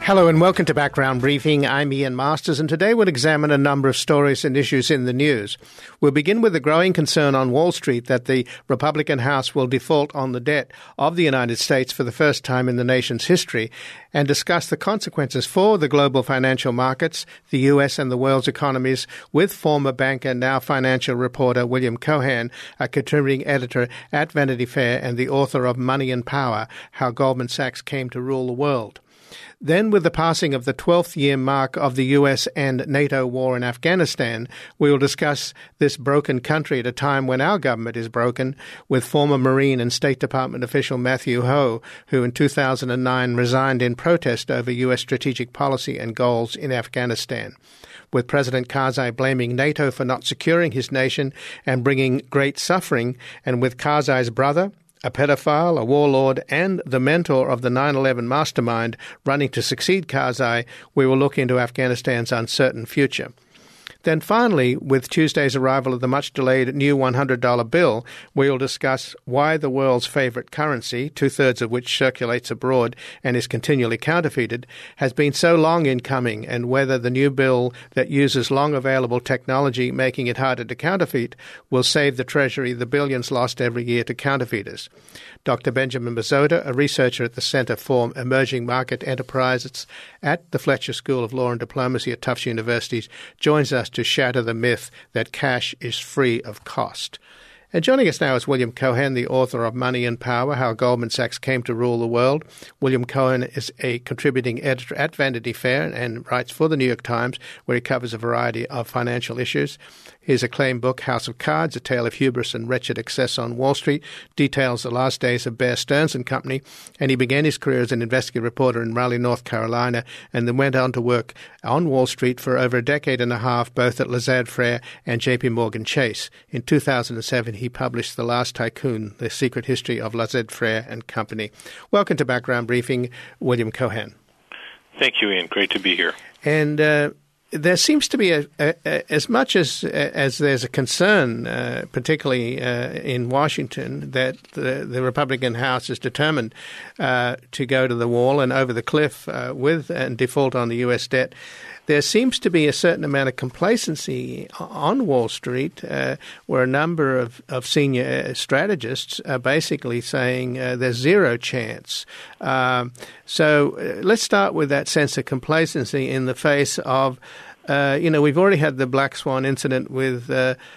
Hello and welcome to Background Briefing. I'm Ian Masters, and today we'll examine a number of stories and issues in the news. We'll begin with the growing concern on Wall Street that the Republican House will default on the debt of the United States for the first time in the nation's history, and discuss the consequences for the global financial markets, the U.S. and the world's economies, with former banker, now financial reporter William Cohan, a contributing editor at Vanity Fair and the author of Money and Power, How Goldman Sachs Came to Rule the World. Then, with the passing of the 12th year mark of the US and NATO war in Afghanistan, we will discuss this broken country at a time when our government is broken, with former Marine and State Department official Matthew Hoh, who in 2009 resigned in protest over US strategic policy and goals in Afghanistan. With President Karzai blaming NATO for not securing his nation and bringing great suffering, and with Karzai's brother, a pedophile, a warlord, and the mentor of the 9/11 mastermind running to succeed Karzai, we will look into Afghanistan's uncertain future. Then finally, with Tuesday's arrival of the much-delayed new $100 bill, we will discuss why the world's favorite currency, two-thirds of which circulates abroad and is continually counterfeited, has been so long in coming, and whether the new bill that uses long-available technology, making it harder to counterfeit, will save the Treasury the billions lost every year to counterfeiters. Dr. Benjamin Mazzotta, a researcher at the Center for Emerging Market Enterprises at the Fletcher School of Law and Diplomacy at Tufts University, joins us to shatter the myth that cash is free of cost. And joining us now is William Cohan, the author of Money and Power, How Goldman Sachs Came to Rule the World. William Cohan is a contributing editor at Vanity Fair and writes for the New York Times, where he covers a variety of financial issues. His acclaimed book, House of Cards, A Tale of Hubris and Wretched Excess on Wall Street, details the last days of Bear Stearns and Company, and he began his career as an investigative reporter in Raleigh, North Carolina, and then went on to work on Wall Street for over a decade and a half, both at Lazard Frères and J.P. Morgan Chase. In 2007, he published The Last Tycoon, The Secret History of Lazard Frères and Company. Welcome to Background Briefing, William Cohan. Thank you, Ian. Great to be here. And there seems to be as much as there's a concern, particularly in Washington, that the Republican House is determined to go to the wall and over the cliff with and default on the U.S. debt. There seems to be a certain amount of complacency on Wall Street, where a number of senior strategists are basically saying there's zero chance. So let's start with that sense of complacency in the face of, we've already had the Black Swan incident with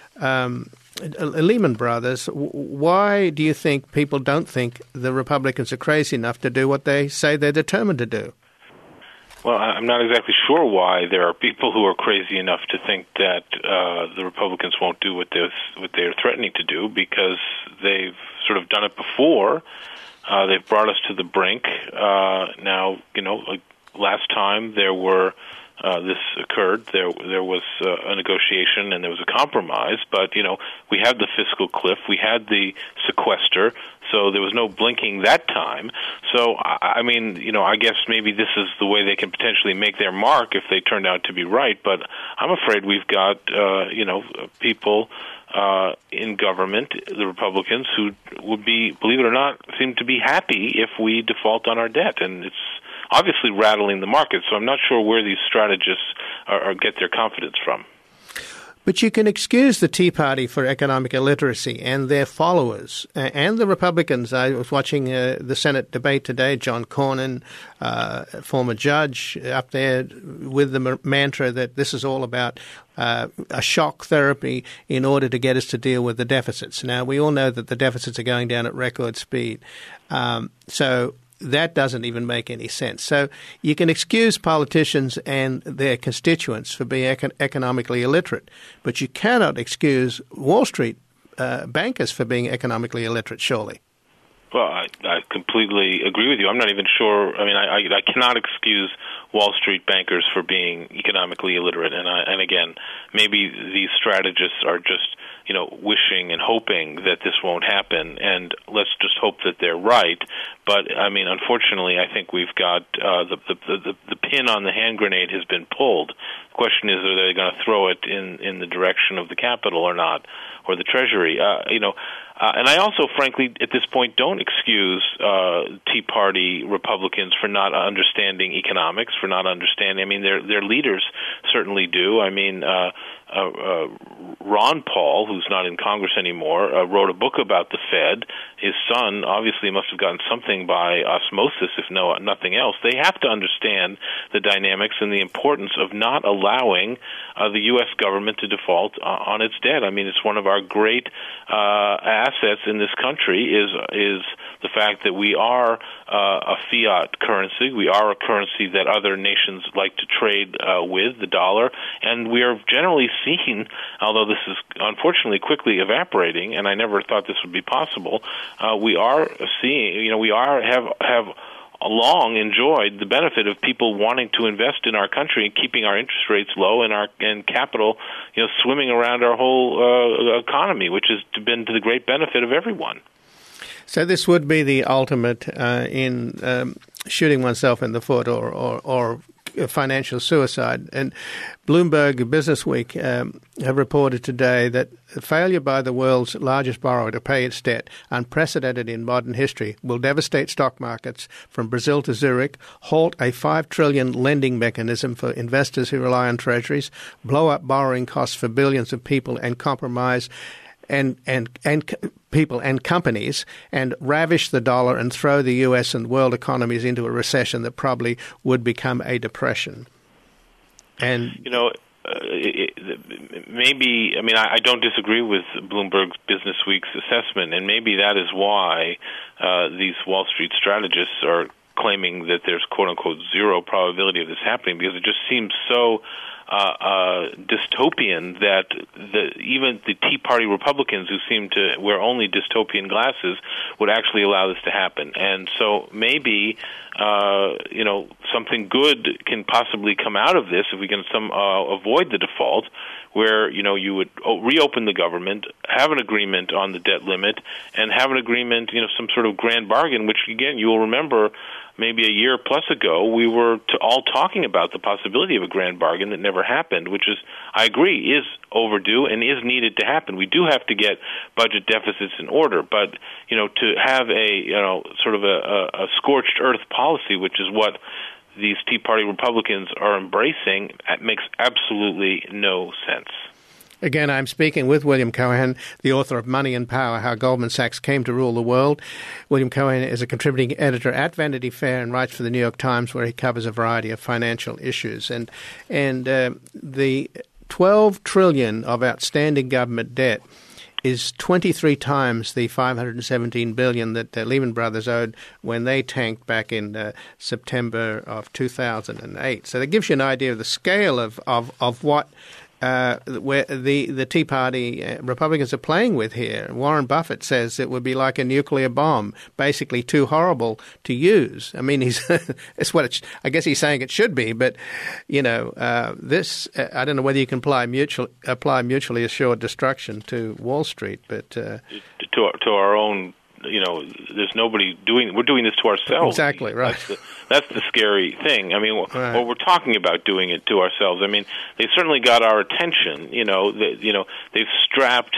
Lehman Brothers. Why do you think people don't think the Republicans are crazy enough to do what they say they're determined to do? Well, I'm not exactly sure why there are people who are crazy enough to think that the Republicans won't do what they're threatening to do, because they've sort of done it before. They've brought us to the brink. Now, like last time this occurred, there was a negotiation and there was a compromise, but, we had the fiscal cliff, we had the sequester, so there was no blinking that time. So, I guess maybe this is the way they can potentially make their mark if they turned out to be right, but I'm afraid we've got, people in government, the Republicans, who would be, believe it or not, seem to be happy if we default on our debt, and it's obviously rattling the market, so I'm not sure where these strategists get their confidence from. But you can excuse the Tea Party for economic illiteracy and their followers and the Republicans. I was watching the Senate debate today, John Cornyn, former judge, up there with the mantra that this is all about a shock therapy in order to get us to deal with the deficits. Now, we all know that the deficits are going down at record speed. So that doesn't even make any sense. So you can excuse politicians and their constituents for being economically illiterate, but you cannot excuse Wall Street bankers for being economically illiterate, surely. Well, I completely agree with you. I'm not even sure. I cannot excuse Wall Street bankers for being economically illiterate. And again, maybe these strategists are just, wishing and hoping that this won't happen. And let's just hope that they're right. But unfortunately, I think we've got the pin on the hand grenade has been pulled. The question is, are they going to throw it in the direction of the Capitol or not, or the Treasury? And I also, frankly, at this point, don't excuse Tea Party Republicans for not understanding economics, for not understanding. I mean, their leaders certainly do. I mean, Ron Paul, who's not in Congress anymore, wrote a book about the Fed. His son obviously must have gotten something by osmosis, if nothing else. They have to understand the dynamics and the importance of not allowing the U.S. government to default on its debt. I mean, it's one of our great assets in this country is the fact that we are a fiat currency. We are a currency that other nations like to trade with, the dollar, and we are generally seen, although this is unfortunately quickly evaporating, and I never thought this would be possible, we are seeing, we have long enjoyed the benefit of people wanting to invest in our country and keeping our interest rates low and capital, swimming around our whole economy, which has been to the great benefit of everyone. So this would be the ultimate in shooting oneself in the foot or financial suicide. And Bloomberg Businessweek have reported today that failure by the world's largest borrower to pay its debt, unprecedented in modern history, will devastate stock markets from Brazil to Zurich, halt a $5 trillion lending mechanism for investors who rely on treasuries, blow up borrowing costs for billions of people and compromise and people and companies, and ravish the dollar and throw the U.S. and world economies into a recession that probably would become a depression. And maybe, I don't disagree with Bloomberg Businessweek's assessment, and maybe that is why these Wall Street strategists are claiming that there's quote-unquote zero probability of this happening, because it just seems so dystopian that even the Tea Party Republicans, who seem to wear only dystopian glasses, would actually allow this to happen. And so maybe something good can possibly come out of this if we can avoid the default, where you would reopen the government, have an agreement on the debt limit, and have an agreement, some sort of grand bargain, which again you will remember maybe a year plus ago, we were all talking about the possibility of a grand bargain that never happened, which is, I agree, is overdue and is needed to happen. We do have to get budget deficits in order, but to have a sort of a scorched earth policy, which is what these Tea Party Republicans are embracing, makes absolutely no sense. Again, I'm speaking with William Cohen, the author of Money and Power, How Goldman Sachs Came to Rule the World. William Cohen is a contributing editor at Vanity Fair and writes for the New York Times, where he covers a variety of financial issues. And the $12 trillion of outstanding government debt is 23 times the $517 billion that Lehman Brothers owed when they tanked back in September of 2008. So that gives you an idea of the scale of what where the Tea Party Republicans are playing with here. Warren Buffett says it would be like a nuclear bomb, basically too horrible to use. I mean, it's what I guess he's saying it should be, but this I don't know whether you can apply mutually assured destruction to Wall Street, but to our own. There's nobody doing. We're doing this to ourselves. Exactly right. That's the scary thing. I mean, well, we're talking about doing it to ourselves. I mean, they certainly got our attention. They've strapped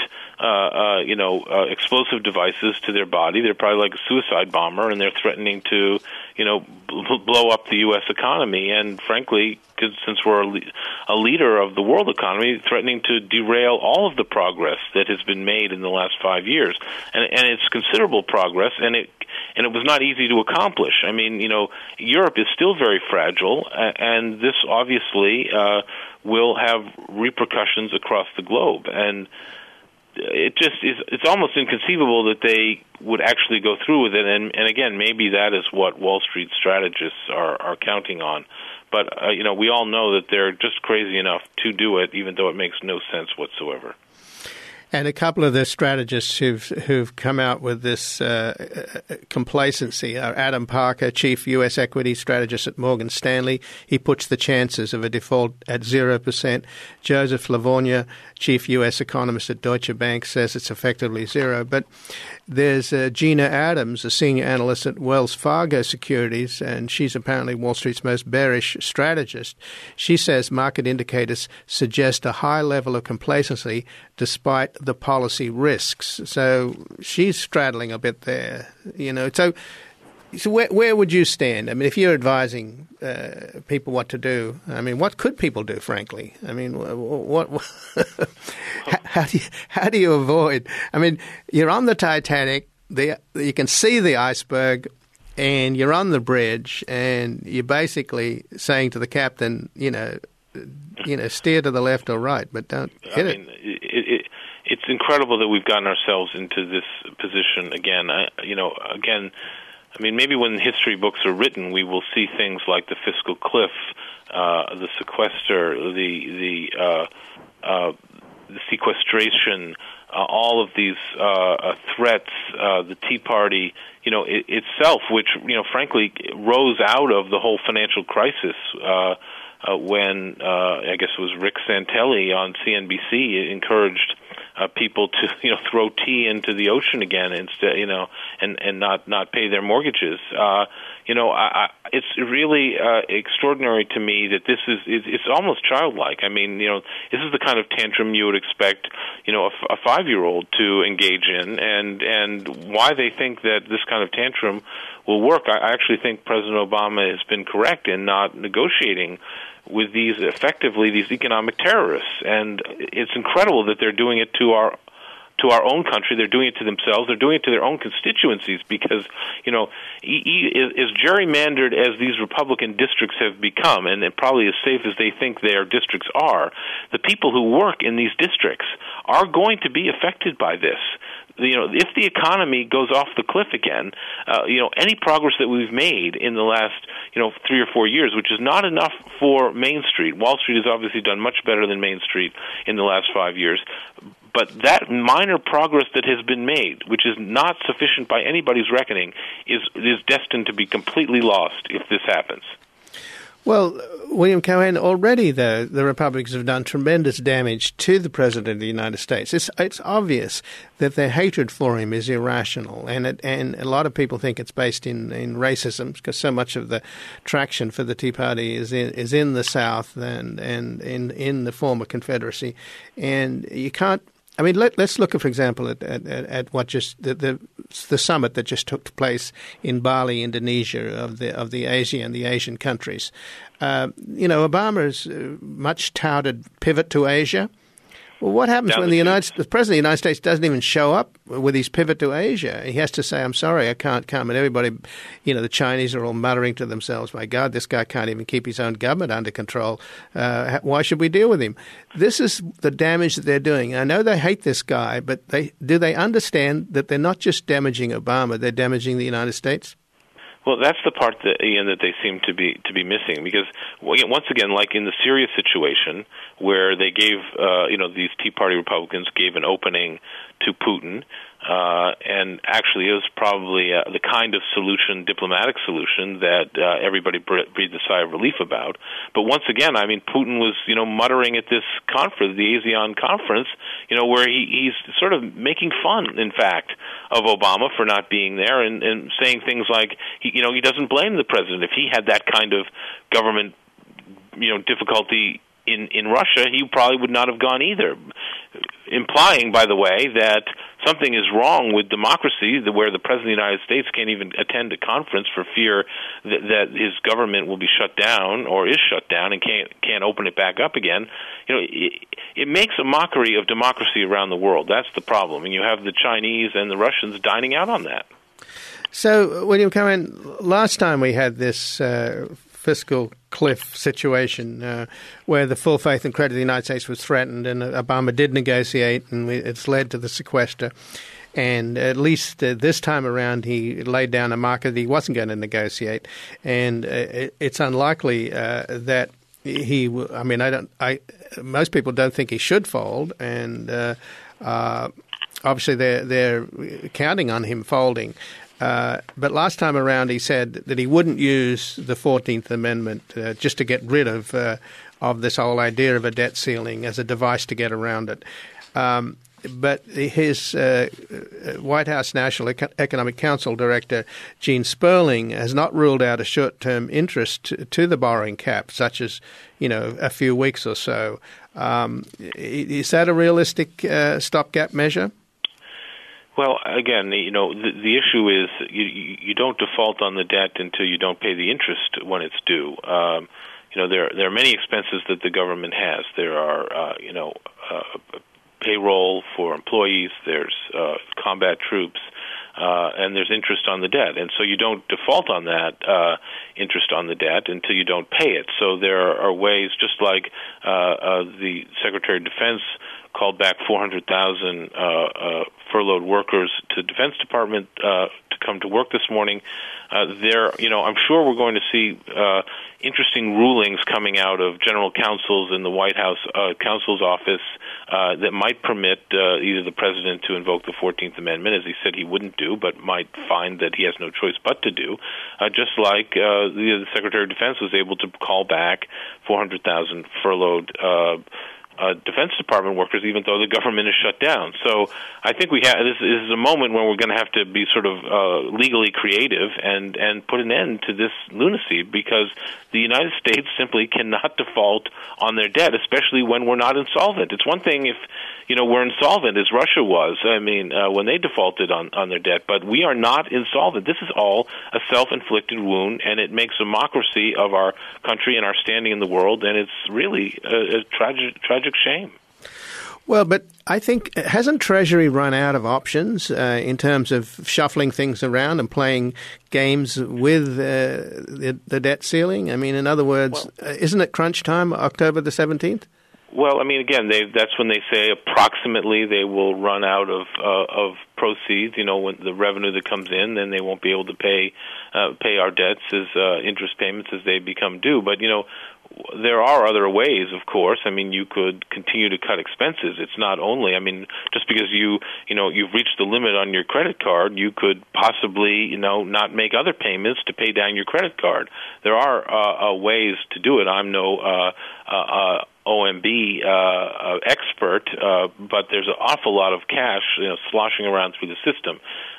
explosive devices to their body. They're probably like a suicide bomber, and they're threatening to blow up the U.S. economy. And frankly, since we're a leader of the world economy, threatening to derail all of the progress that has been made in the last 5 years. And it's considerable progress, and it was not easy to accomplish. I mean, Europe is still very fragile, and this obviously will have repercussions across the globe. And it just it's almost inconceivable that they would actually go through with it. And again, maybe that is what Wall Street strategists are counting on. But, we all know that they're just crazy enough to do it, even though it makes no sense whatsoever. And a couple of the strategists who've come out with this complacency are Adam Parker, chief U.S. equity strategist at Morgan Stanley. He puts the chances of a default at 0%. Joseph Lavorgna, chief U.S. economist at Deutsche Bank, says it's effectively zero. But there's Gina Adams, a senior analyst at Wells Fargo Securities, and she's apparently Wall Street's most bearish strategist. She says market indicators suggest a high level of complacency despite the policy risks. So she's straddling a bit there, So So where would you stand? I mean, if you're advising people what to do, I mean, what could people do, frankly? I mean, what how do you avoid? I mean, you're on the Titanic, you can see the iceberg, and you're on the bridge, and you're basically saying to the captain, steer to the left or right, but don't hit it. It's incredible that we've gotten ourselves into this position again. Maybe when history books are written, we will see things like the fiscal cliff, the sequester, the sequestration, all of these threats, the Tea Party, itself, which frankly rose out of the whole financial crisis. When I guess it was Rick Santelli on CNBC encouraged people to throw tea into the ocean again instead, and not pay their mortgages. It's really extraordinary to me that it's almost childlike. I mean, this is the kind of tantrum you would expect a 5-year-old to engage in, and why they think that this kind of tantrum will work. I actually think President Obama has been correct in not negotiating with these economic terrorists, and it's incredible that they're doing it to our own country. They're doing it to themselves. They're doing it to their own constituencies because, as gerrymandered as these Republican districts have become, and probably as safe as they think their districts are, the people who work in these districts are going to be affected by this. If the economy goes off the cliff again, any progress that we've made in the last, 3 or 4 years, which is not enough for Main Street. Wall Street has obviously done much better than Main Street in the last 5 years. But that minor progress that has been made, which is not sufficient by anybody's reckoning, is destined to be completely lost if this happens. Well, William Cohen, already, though, the Republicans have done tremendous damage to the President of the United States. It's obvious that their hatred for him is irrational, and a lot of people think it's based in racism, because so much of the traction for the Tea Party is in the South and in the former Confederacy. And you can't. I mean, let's look, for example, at what just the summit that just took place in Bali, Indonesia, of the Asian countries. Obama's much touted pivot to Asia. Well, what happens when the President of the United States doesn't even show up with his pivot to Asia? He has to say, "I'm sorry, I can't come." And everybody, the Chinese are all muttering to themselves, "My God, this guy can't even keep his own government under control. Why should we deal with him?" This is the damage that they're doing. I know they hate this guy, but do they understand that they're not just damaging Obama, they're damaging the United States? Well, that's the part that they seem to be missing, because once again, like in the Syria situation, where they gave these Tea Party Republicans gave an opening to Putin, and actually it was probably the kind of diplomatic solution that everybody breathed a sigh of relief about. But once again, I mean, Putin was muttering at this conference, the ASEAN conference, where he's sort of making fun, in fact, of Obama for not being there, and saying things like he doesn't blame the president. If he had that kind of government difficulty in Russia, he probably would not have gone either, implying, by the way, that something is wrong with democracy, where the President of the United States can't even attend a conference for fear that his government will be shut down or is shut down and can't open it back up again. It makes a mockery of democracy around the world. That's the problem. And you have the Chinese and the Russians dining out on that. So, William Cohen, last time we had this fiscal cliff situation where the full faith and credit of the United States was threatened, and Obama did negotiate, and it's led to the sequester. And at least this time around, he laid down a marker that he wasn't going to negotiate. And it's unlikely that he. Most people don't think he should fold, and obviously they're counting on him folding. But last time around, he said that he wouldn't use the 14th Amendment just to get rid of this whole idea of a debt ceiling as a device to get around it. But his White House National Economic Council Director, Gene Sperling, has not ruled out a short-term interest to the borrowing cap, such as, a few weeks or so. Is that a realistic stopgap measure? Well, again, the issue is you don't default on the debt until you don't pay the interest when it's due. There are many expenses that the government has. There are, payroll for employees. There's combat troops. And there's interest on the debt. And so you don't default on that interest on the debt until you don't pay it. So there are ways, just like the Secretary of Defense called back 400,000 furloughed workers to Defense Department to come to work this morning. I'm sure we're going to see interesting rulings coming out of general counsels in the White House counsel's office that might permit either the president to invoke the 14th Amendment, as he said he wouldn't do, but might find that he has no choice but to do, just like the Secretary of Defense was able to call back 400,000 furloughed Defense Department workers, even though the government is shut down. So I think this is a moment when we're going to have to be sort of legally creative and put an end to this lunacy, because the United States simply cannot default on their debt, especially when we're not insolvent. It's one thing if we're insolvent, as Russia was, when they defaulted on their debt, but we are not insolvent. This is all a self-inflicted wound, and it makes a mockery of our country and our standing in the world, and it's really a tragic shame. Well, but I think, hasn't Treasury run out of options in terms of shuffling things around and playing games with the debt ceiling? I mean, in other words, isn't it crunch time, October the 17th? Well, again, that's when they say approximately they will run out of proceeds. When the revenue that comes in, then they won't be able to pay our debts as interest payments as they become due. But there are other ways, of course. You could continue to cut expenses. It's not only, just because you've reached the limit on your credit card, you could possibly, not make other payments to pay down your credit card. There are ways to do it. I'm no OMB expert, but there's an awful lot of cash, sloshing around through the system.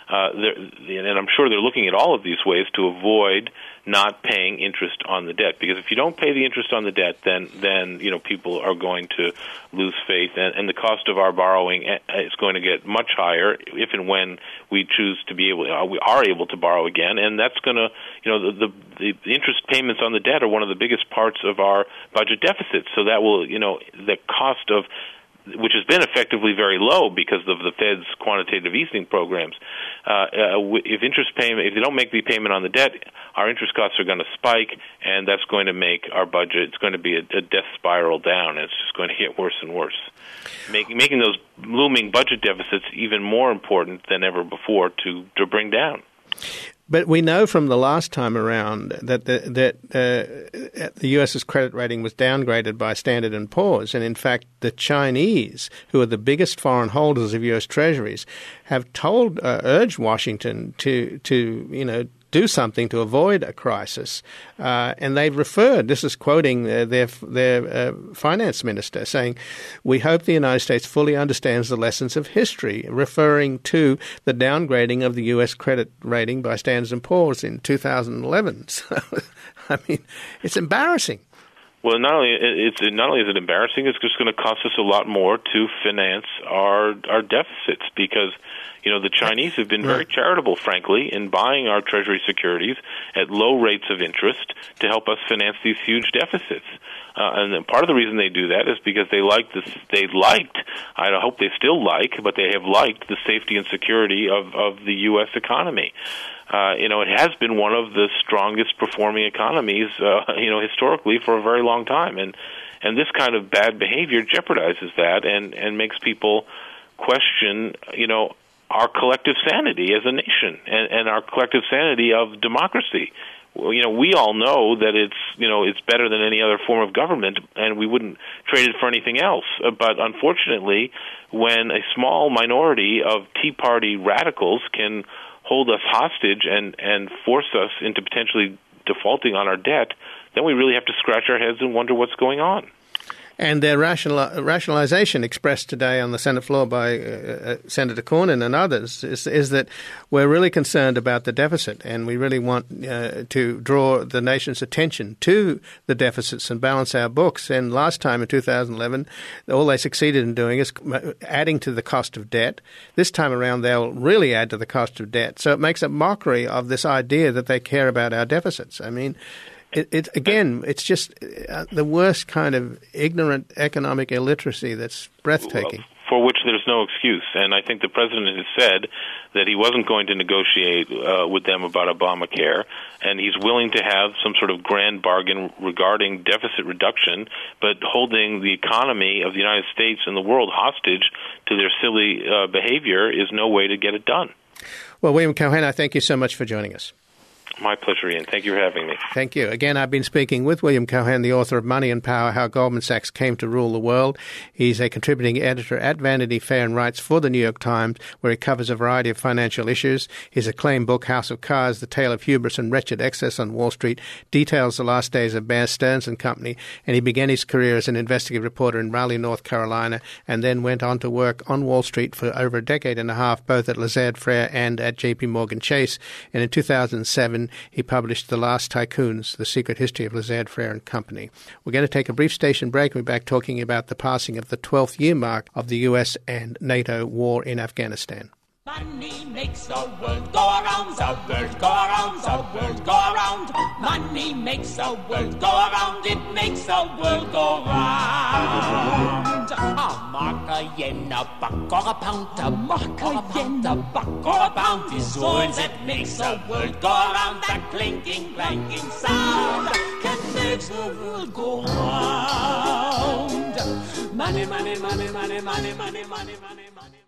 And I'm sure they're looking at all of these ways to avoid not paying interest on the debt, because if you don't pay the interest on the debt, then people are going to lose faith, and the cost of our borrowing is going to get much higher if and when we choose to we are able to borrow again, and that's going to the interest payments on the debt are one of the biggest parts of our budget deficit. So that will the cost of, which has been effectively very low because of the Fed's quantitative easing programs. If they don't make the payment on the debt, our interest costs are going to spike, and that's going to make our budget, it's going to be a death spiral down, and it's just going to get worse and worse, making those looming budget deficits even more important than ever before to bring down. But we know from the last time around that the U.S.'s credit rating was downgraded by Standard & Poor's. And in fact, the Chinese, who are the biggest foreign holders of U.S. treasuries, have urged Washington to do something to avoid a crisis. And they've referred, this is quoting their finance minister, saying, "We hope the United States fully understands the lessons of history," referring to the downgrading of the U.S. credit rating by Standard & Poor's in 2011. So, it's embarrassing. Well, not only is it embarrassing, it's just going to cost us a lot more to finance our deficits, because the Chinese have been very charitable, frankly, in buying our Treasury securities at low rates of interest to help us finance these huge deficits. And part of the reason they do that is because I hope they still like, but they have liked the safety and security of the U.S. economy. It has been one of the strongest performing economies, historically for a very long time. And this kind of bad behavior jeopardizes that and makes people question, our collective sanity as a nation and our collective sanity of democracy. We all know that it's better than any other form of government, and we wouldn't trade it for anything else. But unfortunately, when a small minority of Tea Party radicals can hold us hostage and force us into potentially defaulting on our debt, then we really have to scratch our heads and wonder what's going on. And their rationalization expressed today on the Senate floor by Senator Cornyn and others is that we're really concerned about the deficit, and we really want to draw the nation's attention to the deficits and balance our books. And last time in 2011, all they succeeded in doing is adding to the cost of debt. This time around, they'll really add to the cost of debt. So it makes a mockery of this idea that they care about our deficits. I mean, it's just the worst kind of ignorant economic illiteracy that's breathtaking. For which there's no excuse. And I think the president has said that he wasn't going to negotiate with them about Obamacare, and he's willing to have some sort of grand bargain regarding deficit reduction, but holding the economy of the United States and the world hostage to their silly behavior is no way to get it done. Well, William Cohen, I thank you so much for joining us. My pleasure, Ian. Thank you for having me. Thank you. Again, I've been speaking with William Cohen, the author of Money and Power, How Goldman Sachs Came to Rule the World. He's a contributing editor at Vanity Fair and writes for the New York Times, where he covers a variety of financial issues. His acclaimed book, House of Cards, The Tale of Hubris and Wretched Excess on Wall Street, details the last days of Bear Stearns and Company, and he began his career as an investigative reporter in Raleigh, North Carolina, and then went on to work on Wall Street for over a decade and a half, both at Lazard Frères and at J.P. Morgan Chase. And in 2007, he published The Last Tycoons, The Secret History of Lazard Frères and Company. We're going to take a brief station break. We'll be back talking about the passing of the 12th year mark of the U.S. and NATO war in Afghanistan. Money makes the world go around, the world go around, the world go around. Money makes the world go around, it makes the world go round. A mark, a yen, a buck, or a pound, a mark, a yen, a buck, or a pound is all that makes the world go around. That clinking, clanking sound can make the world go round. Money, money, money, money, money, money, money, money, money.